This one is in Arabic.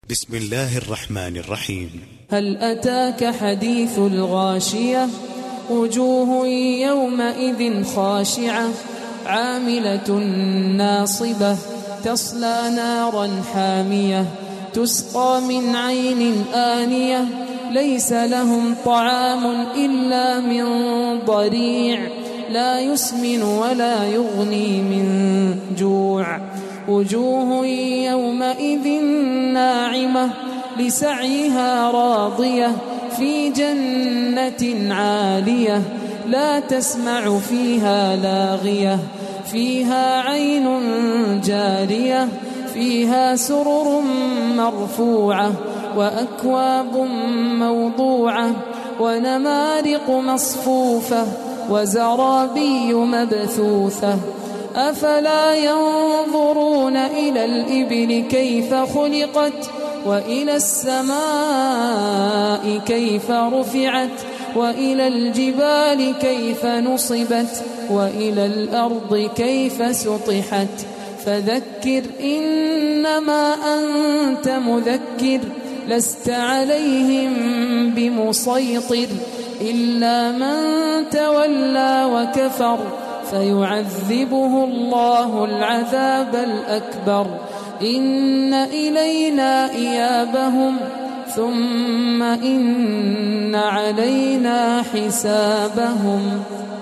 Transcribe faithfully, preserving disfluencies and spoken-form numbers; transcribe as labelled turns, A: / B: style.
A: بسم الله الرحمن الرحيم.
B: هل أتاك حديث الغاشية؟ وجوه يومئذ خاشعة عاملة ناصبة تصلى نارا حامية تسقى من عين آنية ليس لهم طعام إلا من ضريع لا يسمن ولا يغني من جوع. وجوه يومئذ ناعمة لسعيها راضية في جنة عالية لا تسمع فيها لاغية فيها عين جارية فيها سرر مرفوعة وأكواب موضوعة ونمارق مصفوفة وزرابي مبثوثة. أفلا ينظرون إلى الإبل كيف خلقت وإلى السماء كيف رفعت وإلى الجبال كيف نصبت وإلى الأرض كيف سطحت. فذكر إنما أنت مذكر لست عليهم بمسيطر إلا من تولى وكفر فيعذبه الله العذاب الأكبر. إن إلينا إيابهم ثم إن علينا حسابهم.